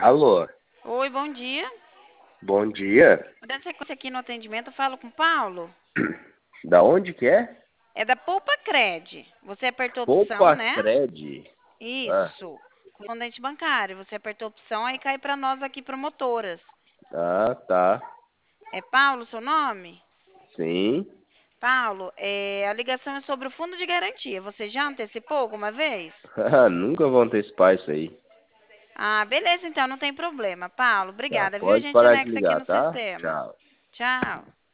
Alô, Oi, bom dia. bom dia. Dando sequência aqui no atendimento, eu falo com o Paulo. Da onde que é? É da Poupa Cred. Você apertou opção, Poupa né? Cred. Ah, Isso. Correspondente bancário. Você apertou opção, aí cai para nós aqui, promotoras. tá. É Paulo seu nome? Sim. Paulo, a ligação é sobre o fundo de garantia. Você já antecipou alguma vez? Nunca vou antecipar isso aí. Ah, beleza, então não tem problema. Paulo, Tá, obrigada, viu? A pode gente parar de anexa aqui ligar, no tá? sistema. Tchau. Tchau.